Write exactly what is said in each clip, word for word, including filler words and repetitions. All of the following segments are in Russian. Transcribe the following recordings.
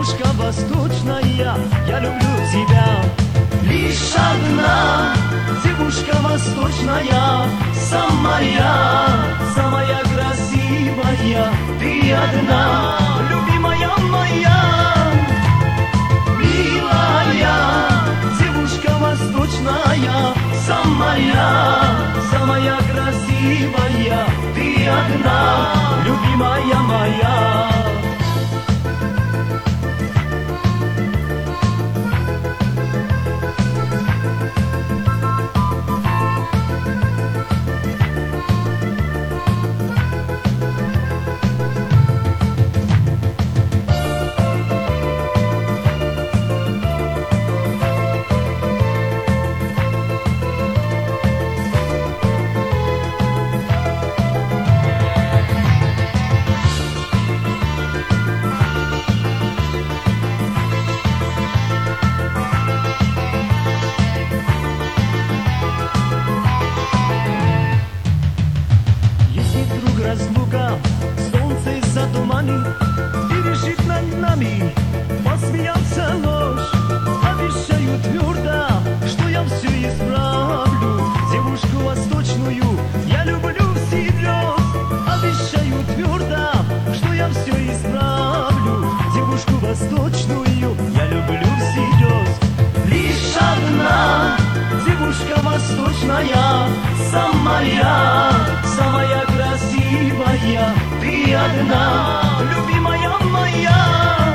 девушка восточная, я люблю тебя. Лишь одна девушка восточная, самая, самая красивая, ты одна, любимая моя. Милая девушка восточная, самая, самая красивая, ты одна, любимая моя. Разлука, солнце из-за тумани, и решит над нами, посмеялся ложь. Обещаю твердо, что я все исправлю. Девушку восточную я люблю всерьез. Обещаю твердо, что я все исправлю. Девушку восточную я люблю всерьез. Лишь одна девушка восточная, самая, самая красивая, ты одна, любимая моя.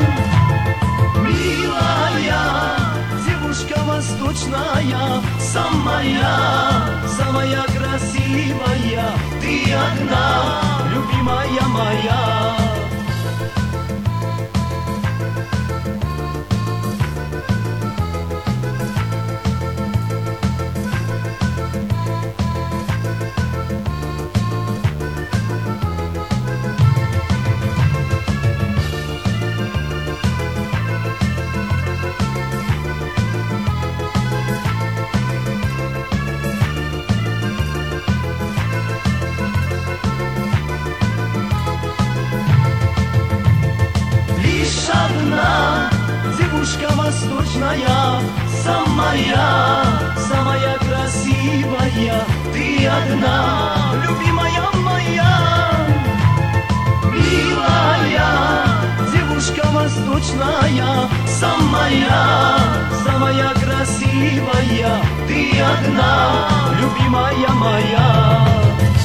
Милая девушка восточная, самая, самая красивая, ты одна, любимая моя. Одна девушка восточная, самая, самая красивая, ты одна, любимая моя. Милая девушка восточная, самая, самая красивая, ты одна, любимая моя.